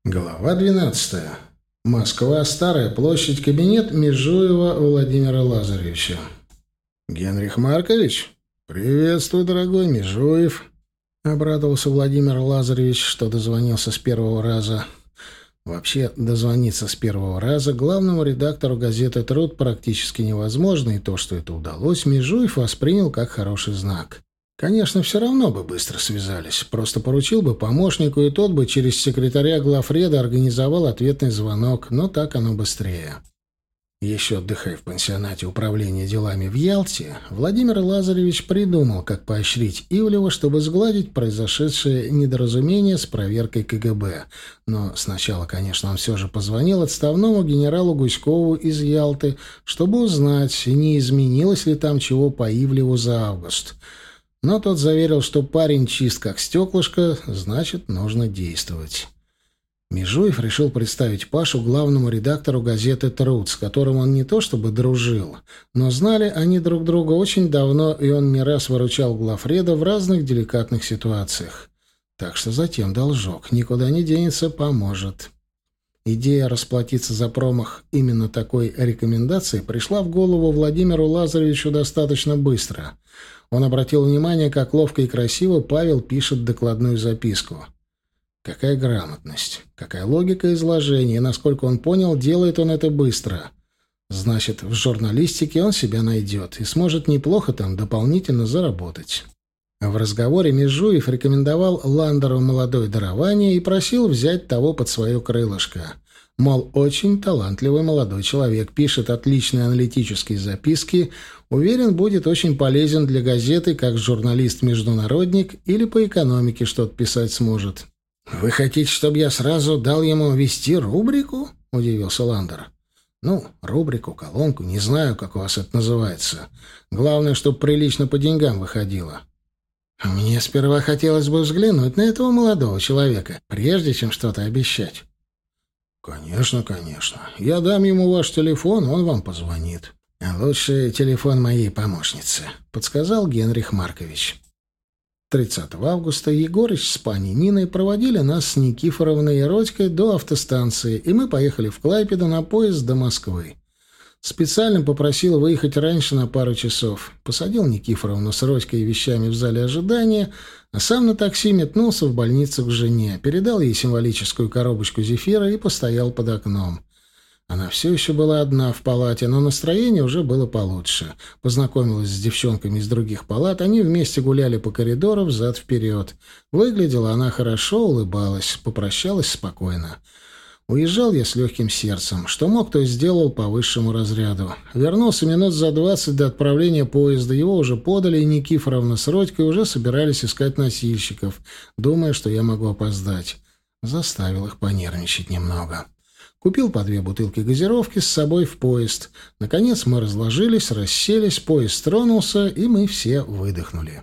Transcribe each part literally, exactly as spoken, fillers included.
Глава двенадцатая. Москва, Старая площадь, кабинет Межуева Владимира Лазаревича. «Генрих Маркович? Приветствую, дорогой Межуев!» Обрадовался Владимир Лазаревич, что дозвонился с первого раза. Вообще, дозвониться с первого раза главному редактору газеты «Труд» практически невозможно, и то, что это удалось, Межуев воспринял как хороший знак. Конечно, все равно бы быстро связались. Просто поручил бы помощнику, и тот бы через секретаря главреда организовал ответный звонок, но так оно быстрее. Еще отдыхая в пансионате управления делами в Ялте, Владимир Лазаревич придумал, как поощрить Ивлева, чтобы сгладить произошедшее недоразумение с проверкой ка гэ бэ. Но сначала, конечно, он все же позвонил отставному генералу Гуськову из Ялты, чтобы узнать, не изменилось ли там чего по Ивлеву за август. Но тот заверил, что парень чист как стеклышко, значит, нужно действовать. Межуев решил представить Пашу главному редактору газеты «Труд», с которым он не то чтобы дружил, но знали они друг друга очень давно, и он не раз выручал главреда в разных деликатных ситуациях. Так что затем должок, никуда не денется, поможет. Идея расплатиться за промах именно такой рекомендацией пришла в голову Владимиру Лазаревичу достаточно быстро. Он обратил внимание, как ловко и красиво Павел пишет докладную записку. Какая грамотность, какая логика изложения, и, насколько он понял, делает он это быстро. Значит, в журналистике он себя найдет и сможет неплохо там дополнительно заработать. В разговоре Межуев рекомендовал Ландеру молодое дарование и просил взять того под свое крылышко. Мол, очень талантливый молодой человек, пишет отличные аналитические записки, уверен, будет очень полезен для газеты как журналист-международник или по экономике что-то писать сможет. «Вы хотите, чтобы я сразу дал ему вести рубрику?» — удивился Ландер. «Ну, рубрику, колонку, не знаю, как у вас это называется. Главное, чтобы прилично по деньгам выходило». «Мне сперва хотелось бы взглянуть на этого молодого человека, прежде чем что-то обещать». «Конечно, конечно. Я дам ему ваш телефон, он вам позвонит». «Лучше телефон моей помощницы», — подсказал Генрих Маркович. тридцатого августа Егорыч с пани Ниной проводили нас с Никифоровной и Родькой до автостанции, и мы поехали в Клайпеду на поезд до Москвы. Специально попросил выехать раньше на пару часов. Посадил Никифоровну с Родькой и вещами в зале ожидания, а сам на такси метнулся в больницу к жене, передал ей символическую коробочку зефира и постоял под окном. Она все еще была одна в палате, но настроение уже было получше. Познакомилась с девчонками из других палат, они вместе гуляли по коридору взад-вперед. Выглядела она хорошо, улыбалась, попрощалась спокойно. Уезжал я с легким сердцем. Что мог, то сделал по высшему разряду. Вернулся минут за двадцать до отправления поезда. Его уже подали, и Никифоровна с Родькой уже собирались искать носильщиков, думая, что я могу опоздать. Заставил их понервничать немного. Купил по две бутылки газировки с собой в поезд. Наконец мы разложились, расселись, поезд тронулся, и мы все выдохнули.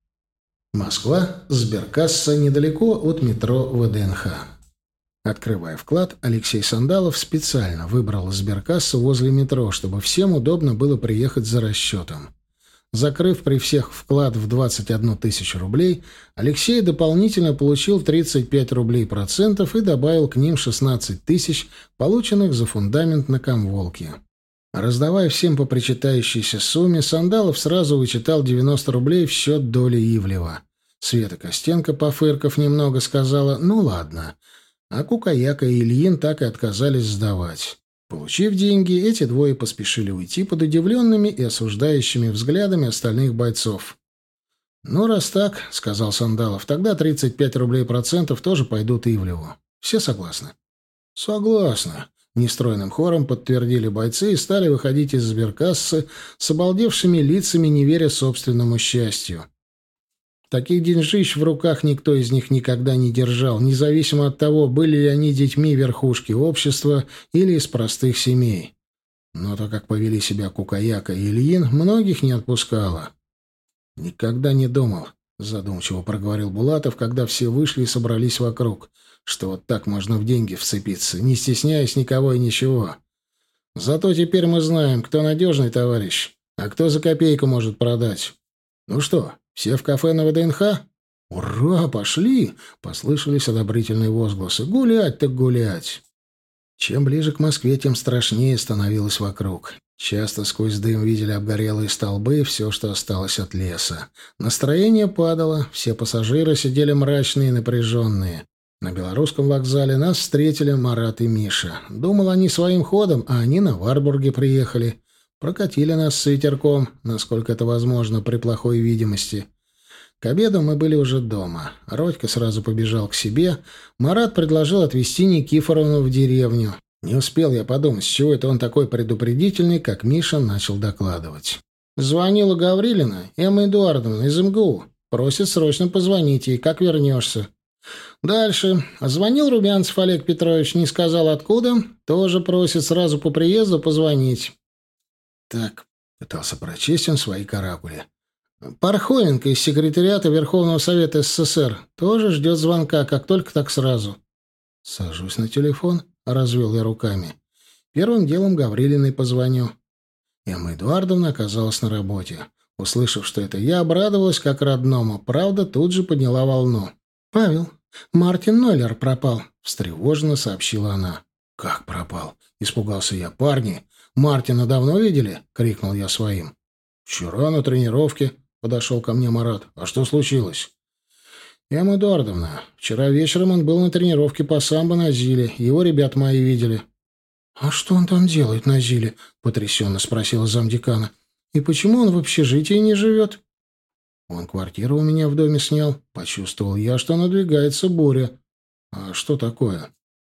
Москва, сберкасса, недалеко от метро вэ дэ эн ха. Открывая вклад, Алексей Сандалов специально выбрал сберкассу возле метро, чтобы всем удобно было приехать за расчетом. Закрыв при всех вклад в двадцать одну тысячу рублей, Алексей дополнительно получил тридцать пять рублей процентов и добавил к ним шестнадцать тысяч, полученных за фундамент на Комволке. Раздавая всем по причитающейся сумме, Сандалов сразу вычитал девяносто рублей в счет доли Ивлева. Света Костенко, пофырков немного, сказала «ну ладно», а Кукаяка и Ильин так и отказались сдавать. Получив деньги, эти двое поспешили уйти под удивленными и осуждающими взглядами остальных бойцов. «Ну, раз так, — сказал Сандалов, — тогда тридцать пять рублей процентов тоже пойдут Ивлеву. Все согласны?» «Согласны», — нестройным хором подтвердили бойцы и стали выходить из сберкассы с обалдевшими лицами, не веря собственному счастью. Таких деньжищ в руках никто из них никогда не держал, независимо от того, были ли они детьми верхушки общества или из простых семей. Но то, как повели себя Кукаяка и Ильин, многих не отпускало. «Никогда не думал», — задумчиво проговорил Булатов, когда все вышли и собрались вокруг, «что вот так можно в деньги вцепиться, не стесняясь никого и ничего. Зато теперь мы знаем, кто надежный товарищ, а кто за копейку может продать. Ну что, все в кафе на вэ дэ эн ха?» «Ура, пошли!» — послышались одобрительные возгласы. «Гулять так гулять!» Чем ближе к Москве, тем страшнее становилось вокруг. Часто сквозь дым видели обгорелые столбы и все, что осталось от леса. Настроение падало, все пассажиры сидели мрачные и напряженные. На Белорусском вокзале нас встретили Марат и Миша. Думал, они своим ходом, а они на Варбурге приехали. Прокатили нас с ветерком, насколько это возможно, при плохой видимости. К обеду мы были уже дома. Родька сразу побежал к себе. Марат предложил отвезти Никифоровну в деревню. Не успел я подумать, с чего это он такой предупредительный, как Миша начал докладывать. Звонила Гаврилина, Эмма Эдуардовна из эм гэ у. Просит срочно позвонить ей, как вернешься. Дальше. Звонил Румянцев Олег Петрович, не сказал откуда. Тоже просит сразу по приезду позвонить. Так, пытался прочесть он свои каракули. Пархоменко из секретариата Верховного Совета эс эс эс эр тоже ждет звонка, как только так сразу. Сажусь на телефон, развел я руками. Первым делом Гаврилиной позвоню. Эмма Эдуардовна оказалась на работе. Услышав, что это я, обрадовалась как родному. Правда, тут же подняла волну. «Павел, Мартин Нойлер пропал», — встревоженно сообщила она. «Как пропал?» — испугался я. «Парни, Мартина давно видели?» — крикнул я своим. «Вчера на тренировке», — подошел ко мне Марат. «А что случилось?» «Эмма Эдуардовна, вчера вечером он был на тренировке по самбо на Зиле. Его ребят мои видели». «А что он там делает на Зиле?» — потрясенно спросила замдекана. «И почему он в общежитии не живет?» «Он квартиру у меня в доме снял. Почувствовал я, что надвигается буря. А что такое?»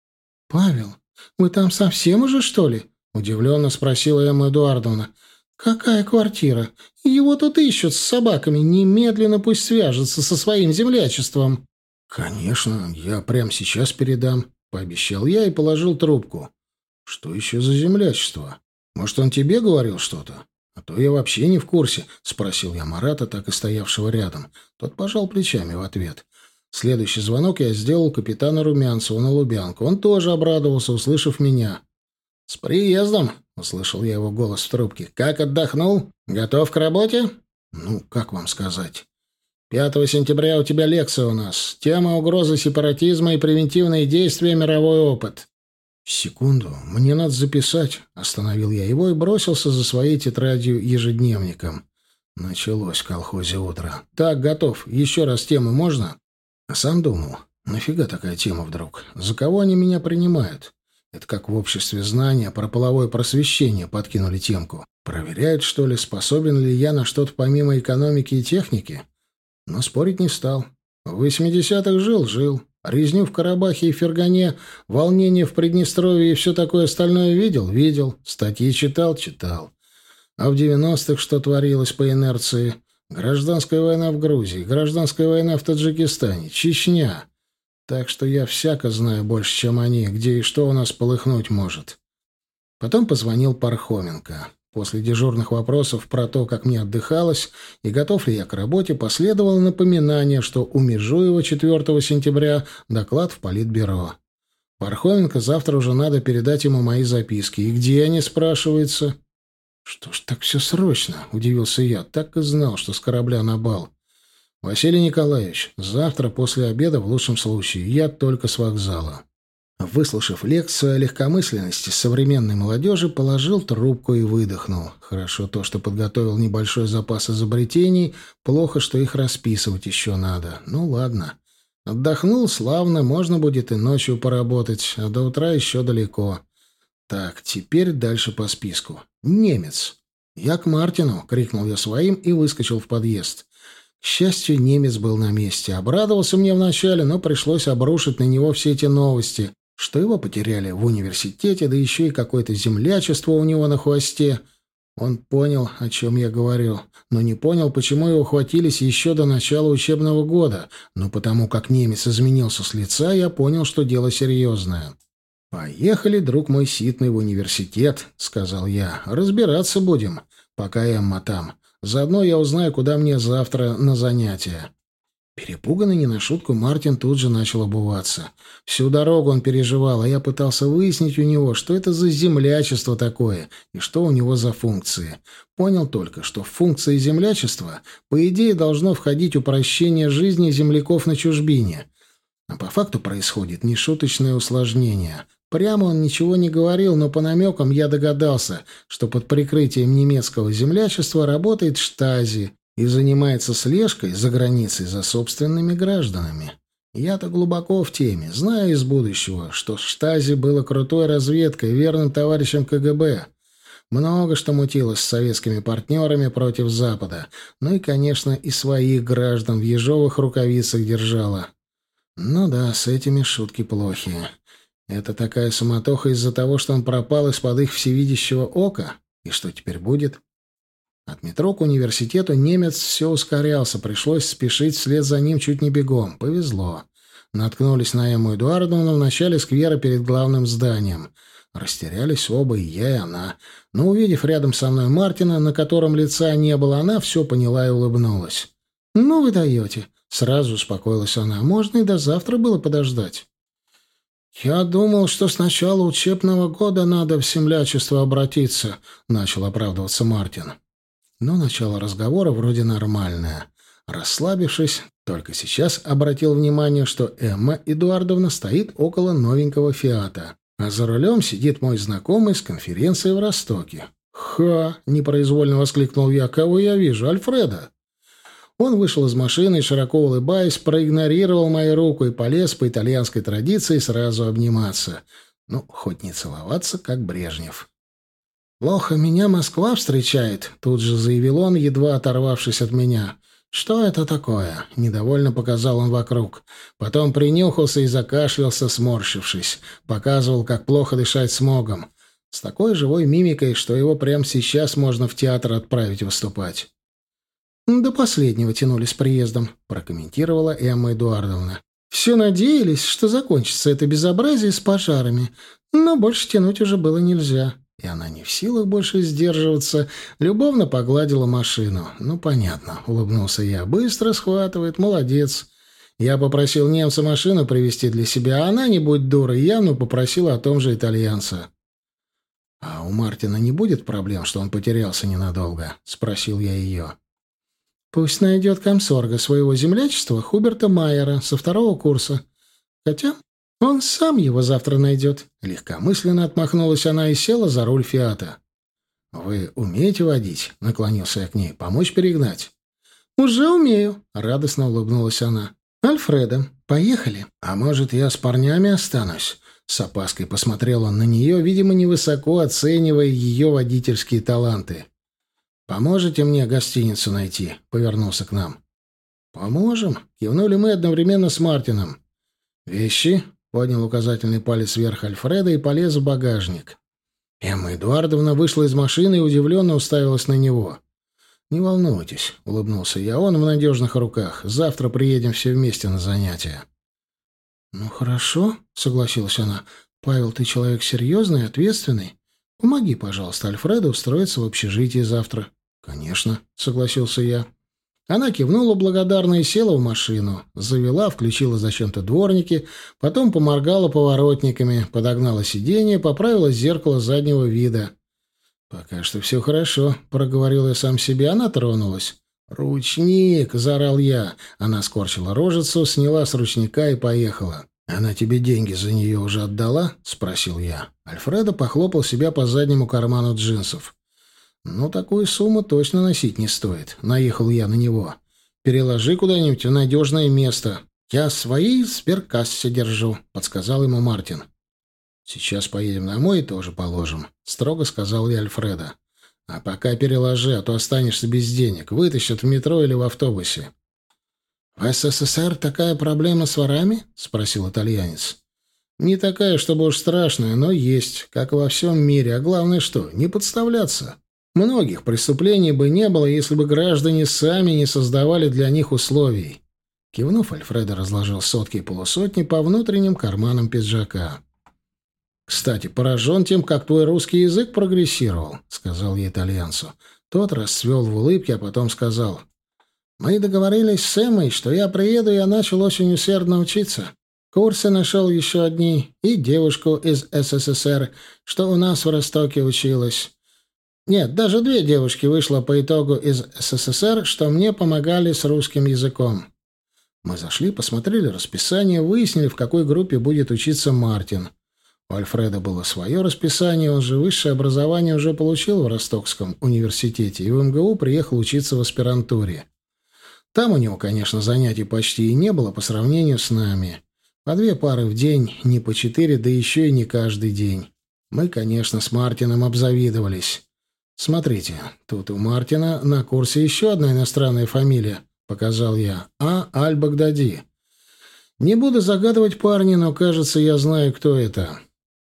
«Павел, вы там совсем уже, что ли?» — удивленно спросила Эмма Эдуардовна. «Какая квартира? Его тут ищут с собаками. Немедленно пусть свяжется со своим землячеством». «Конечно, я прямо сейчас передам», — пообещал я и положил трубку. «Что еще за землячество? Может, он тебе говорил что-то? А то я вообще не в курсе», — спросил я Марата, так и стоявшего рядом. Тот пожал плечами в ответ. Следующий звонок я сделал капитану Румянцеву на Лубянку. Он тоже обрадовался, услышав меня. «С приездом!» — услышал я его голос в трубке. «Как отдохнул? Готов к работе?» «Ну, как вам сказать?» «Пятого сентября у тебя лекция у нас. Тема угрозы сепаратизма и превентивные действия. Мировой опыт». «Секунду, мне надо записать», — остановил я его и бросился за своей тетрадью-ежедневником. Началось в колхозе утро. «Так, готов. Еще раз тему можно?» А сам думал, нафига такая тема вдруг? За кого они меня принимают? Это как в обществе знания про половое просвещение подкинули темку. Проверяют, что ли, способен ли я на что-то помимо экономики и техники? Но спорить не стал. В восьмидесятых жил-жил. Резню в Карабахе и Фергане, волнение в Приднестровье и все такое остальное видел? Видел. Статьи читал? Читал. А в девяностых что творилось по инерции? Гражданская война в Грузии, гражданская война в Таджикистане, Чечня. Так что я всяко знаю больше, чем они, где и что у нас полыхнуть может. Потом позвонил Пархоменко. После дежурных вопросов про то, как мне отдыхалось и готов ли я к работе, последовало напоминание, что у Межуева четвёртого сентября доклад в Политбюро. Пархоменко завтра уже надо передать ему мои записки. И где они, спрашивается? «Что ж так все срочно?» — удивился я. Так и знал, что с корабля на бал. «Василий Николаевич, завтра после обеда, в лучшем случае, я только с вокзала». Выслушав лекцию о легкомысленности современной молодежи, положил трубку и выдохнул. Хорошо то, что подготовил небольшой запас изобретений, плохо, что их расписывать еще надо. Ну ладно. Отдохнул, славно, можно будет и ночью поработать, а до утра еще далеко. Так, теперь дальше по списку. Немец. «Я к Мартину!» — крикнул я своим и выскочил в подъезд. К счастью, немец был на месте. Обрадовался мне вначале, но пришлось обрушить на него все эти новости, что его потеряли в университете, да еще и какое-то землячество у него на хвосте. Он понял, о чем я говорю, но не понял, почему его хватились еще до начала учебного года. Но потому как немец изменился с лица, я понял, что дело серьезное. «Поехали, друг мой ситный, в университет», — сказал я. «Разбираться будем, пока Эмма там. Заодно я узнаю, куда мне завтра на занятия». Перепуганный не на шутку, Мартин тут же начал обуваться. Всю дорогу он переживал, а я пытался выяснить у него, что это за землячество такое и что у него за функции. Понял только, что в функции землячества, по идее, должно входить упрощение жизни земляков на чужбине. А по факту происходит нешуточное усложнение. Прямо он ничего не говорил, но по намекам я догадался, что под прикрытием немецкого землячества работает Штази и занимается слежкой за границей за собственными гражданами. Я-то глубоко в теме, знаю из будущего, что Штази было крутой разведкой, верным товарищем КГБ. Много что мутилось с советскими партнерами против Запада, ну и, конечно, и своих граждан в ежовых рукавицах держала. Ну да, с этими шутки плохие. Это такая суматоха из-за того, что он пропал из-под их всевидящего ока? И что теперь будет? От метро к университету немец все ускорялся, пришлось спешить вслед за ним чуть не бегом. Повезло. Наткнулись на Эмму Эдуардовну в начале сквера перед главным зданием. Растерялись оба, и я, и она. Но, увидев рядом со мной Мартина, на котором лица не было, она все поняла и улыбнулась. «Ну вы даете!» — сразу успокоилась она. «Можно и до завтра было подождать». «Я думал, что с начала учебного года надо в землячество обратиться», — начал оправдываться Мартин. Но начало разговора вроде нормальное. Расслабившись, только сейчас обратил внимание, что Эмма Эдуардовна стоит около новенького «Фиата», а за рулем сидит мой знакомый с конференции в Ростоке. «Ха!» — непроизвольно воскликнул я. «Кого я вижу? Альфреда!» Он вышел из машины и, широко улыбаясь, проигнорировал мою руку и полез по итальянской традиции сразу обниматься. Ну, хоть не целоваться, как Брежнев. «Плохо меня Москва встречает», — тут же заявил он, едва оторвавшись от меня. «Что это такое?» — недовольно показал он вокруг. Потом принюхался и закашлялся, сморщившись. Показывал, как плохо дышать смогом. С такой живой мимикой, что его прямо сейчас можно в театр отправить выступать. «До последнего тянули с приездом», — прокомментировала Эмма Эдуардовна. «Все надеялись, что закончится это безобразие с пожарами, но больше тянуть уже было нельзя». И она не в силах больше сдерживаться, любовно погладила машину. «Ну, понятно», — улыбнулся я. «Быстро схватывает, молодец». Я попросил немца машину привезти для себя, а она, не будь дурой, явно попросила о том же итальянца. «А у Мартина не будет проблем, что он потерялся ненадолго?» — спросил я ее. «Пусть найдет комсорга своего землячества Хуберта Майера со второго курса. Хотя он сам его завтра найдет». Легкомысленно отмахнулась она и села за руль «Фиата». «Вы умеете водить?» — наклонился я к ней. «Помочь перегнать?» «Уже умею», — радостно улыбнулась она. «Альфреда, поехали». «А может, я с парнями останусь?» С опаской посмотрел он на нее, видимо, невысоко оценивая ее водительские таланты. «Поможете мне гостиницу найти?» — повернулся к нам. «Поможем», — кивнули мы одновременно с Мартином. «Вещи?» — поднял указательный палец вверх Альфреда и полез в багажник. Эмма Эдуардовна вышла из машины и удивленно уставилась на него. «Не волнуйтесь», — улыбнулся я, — «он в надежных руках. Завтра приедем все вместе на занятия». «Ну, хорошо», — согласилась она. «Павел, ты человек серьезный, ответственный. Помоги, пожалуйста, Альфреду устроиться в общежитии завтра». «Конечно», — согласился я. Она кивнула благодарно и села в машину. Завела, включила зачем-то дворники, потом поморгала поворотниками, подогнала сиденье, поправила зеркало заднего вида. «Пока что все хорошо», — проговорил я сам себе. Она тронулась. «Ручник!» — заорал я. Она скорчила рожицу, сняла с ручника и поехала. «Она тебе деньги за нее уже отдала?» — спросил я. Альфредо похлопал себя по заднему карману джинсов. «Ну, такую сумму точно носить не стоит», — наехал я на него. «Переложи куда-нибудь в надежное место. Я свои в сберкассе держу», — подсказал ему Мартин. «Сейчас поедем домой и тоже положим», — строго сказал я Альфредо. «А пока переложи, а то останешься без денег. Вытащат в метро или в автобусе». «В СССР такая проблема с ворами?» — спросил итальянец. «Не такая, чтобы уж страшная, но есть, как и во всем мире. А главное что? Не подставляться. Многих преступлений бы не было, если бы граждане сами не создавали для них условий». Кивнув, Альфредо разложил сотки и полусотни по внутренним карманам пиджака. «Кстати, поражен тем, как твой русский язык прогрессировал», — сказал я итальянцу. Тот расцвел в улыбке, а потом сказал: Мы договорились с Эммой, что я приеду, и я начал очень усердно учиться. Курсы нашел еще одни, и девушку из СССР, что у нас в Ростоке училась. Нет, даже две девушки вышло по итогу из СССР, что мне помогали с русским языком. Мы зашли, посмотрели расписание, выяснили, в какой группе будет учиться Мартин. У Альфреда было свое расписание, он же высшее образование уже получил в Ростокском университете и в МГУ приехал учиться в аспирантуре. Там у него, конечно, занятий почти и не было по сравнению с нами. По две пары в день, не по четыре, да еще и не каждый день. Мы, конечно, с Мартином обзавидовались. Смотрите, тут у Мартина на курсе еще одна иностранная фамилия, показал я. А. Аль-Багдади. Не буду загадывать парня, но, кажется, я знаю, кто это.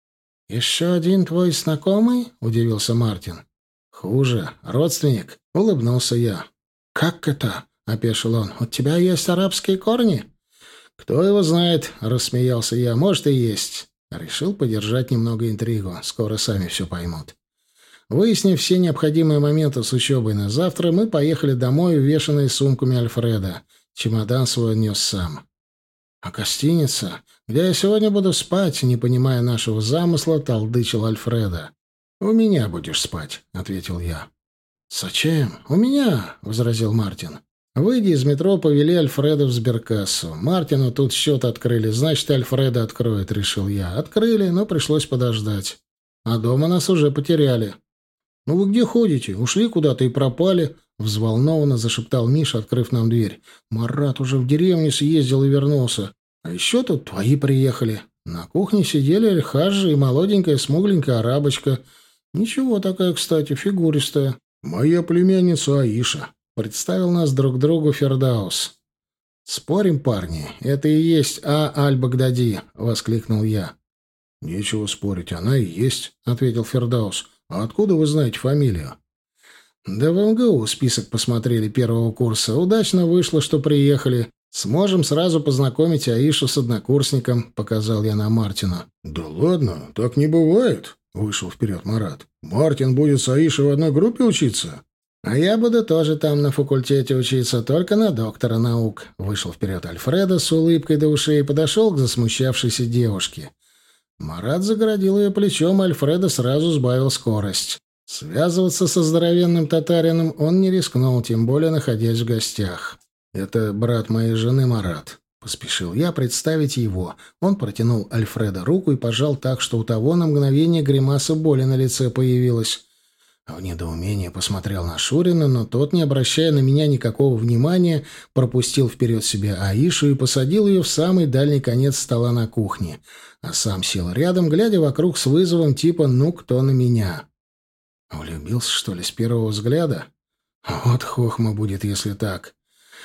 «Еще один твой знакомый?» — удивился Мартин. «Хуже. Родственник», — улыбнулся я. «Как это?» — опешил он. «У тебя есть арабские корни?» «Кто его знает?» — рассмеялся я. «Может, и есть». Решил подержать немного интригу. Скоро сами все поймут. Выяснив все необходимые моменты с учебой на завтра, мы поехали домой, увешанные сумками Альфреда. Чемодан свой нес сам. «А гостиница? Где я сегодня буду спать?» Не понимая нашего замысла, толдычил Альфреда. «У меня будешь спать», — ответил я. «Зачем? У меня», — возразил Мартин. Выйдя из метро, повели Альфреда в сберкассу. Мартину тут счет открыли, значит, Альфреда откроет, решил я. Открыли, но пришлось подождать. А дома нас уже потеряли. «Ну вы где ходите? Ушли куда-то и пропали», — взволнованно зашептал Миша, открыв нам дверь. «Марат уже в деревню съездил и вернулся. А еще тут твои приехали. На кухне сидели Эль-Хаджи и молоденькая смугленькая арабочка. Ничего такая, кстати, фигуристая. Моя племянница Аиша», — представил нас друг другу Фердаус. «Спорим, парни, это и есть А. Аль-Багдади», — воскликнул я. «Нечего спорить, она и есть», — ответил Фердаус. «А откуда вы знаете фамилию?» «Да в МГУ список посмотрели первого курса. Удачно вышло, что приехали. Сможем сразу познакомить Аишу с однокурсником», — показал я на Мартина. «Да ладно, так не бывает», — вышел вперед Марат. «Мартин будет с Аишей в одной группе учиться?» «А я буду тоже там на факультете учиться, только на доктора наук», — вышел вперед Альфреда с улыбкой до ушей и подошел к засмущавшейся девушке. Марат загородил ее плечом, Альфреда сразу сбавил скорость. Связываться со здоровенным татарином он не рискнул, тем более находясь в гостях. «Это брат моей жены Марат», — поспешил я представить его. Он протянул Альфреда руку и пожал так, что у того на мгновение гримаса боли на лице появилась. В недоумении посмотрел на Шурина, но тот, не обращая на меня никакого внимания, пропустил вперед себя Аишу и посадил ее в самый дальний конец стола на кухне, а сам сел рядом, глядя вокруг с вызовом типа «ну, кто на меня?». Влюбился, что ли, с первого взгляда? Вот хохма будет, если так.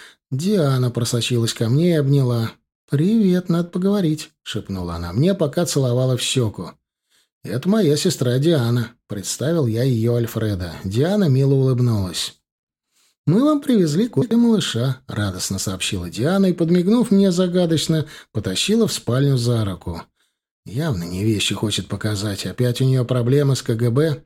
Диана просочилась ко мне и обняла. «Привет, надо поговорить», — шепнула она мне, пока целовала в щеку. «Это моя сестра Диана», — представил я ее Альфреда. Диана мило улыбнулась. «Мы вам привезли кофе малыша», — радостно сообщила Диана и, подмигнув мне загадочно, потащила в спальню за руку. Явно не вещи хочет показать. Опять у нее проблемы с КГБ.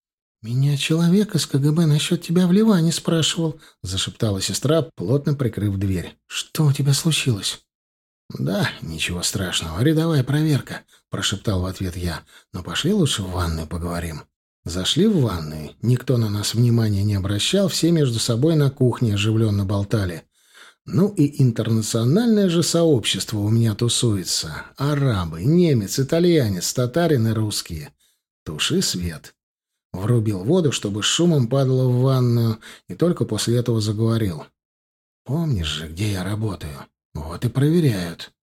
«Меня человек из КГБ насчет тебя в Ливане спрашивал», — зашептала сестра, плотно прикрыв дверь. «Что у тебя случилось?» «Да, ничего страшного. Рядовая проверка», — прошептал в ответ я. «Но пошли лучше в ванную поговорим». Зашли в ванную. Никто на нас внимания не обращал, все между собой на кухне оживленно болтали. Ну и интернациональное же сообщество у меня тусуется. Арабы, немец, итальянец, татарин и русские. Туши свет. Врубил воду, чтобы с шумом падало в ванную, и только после этого заговорил. «Помнишь же, где я работаю? Вот и проверяют».